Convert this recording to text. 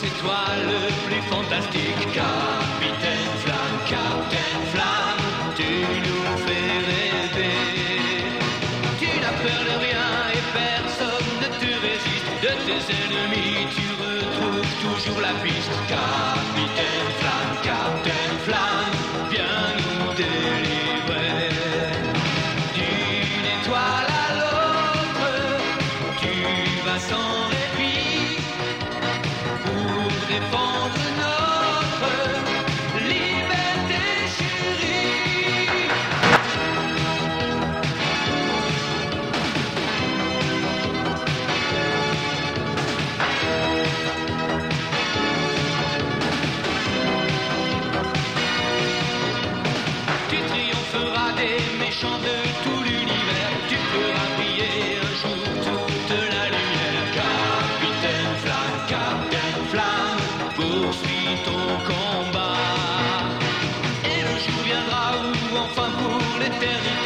c'est toi le plus fantastique. Captain Flamme, tu nous fais rêver. Tu n'as peur de rien et personne ne te résiste. De tes ennemis, tu retrouves toujours la piste. Captain Flamme, viens nous délivrer. D'une étoile à l'autre, tu vas sans répit pour défendre notre liberté chérie. Tu triompheras des méchants de tout l'univers. Tu feras briller un jour toute la lumière. Captain Flamme, poursuis ton combat. Et le jour viendra où enfin pour l'éternité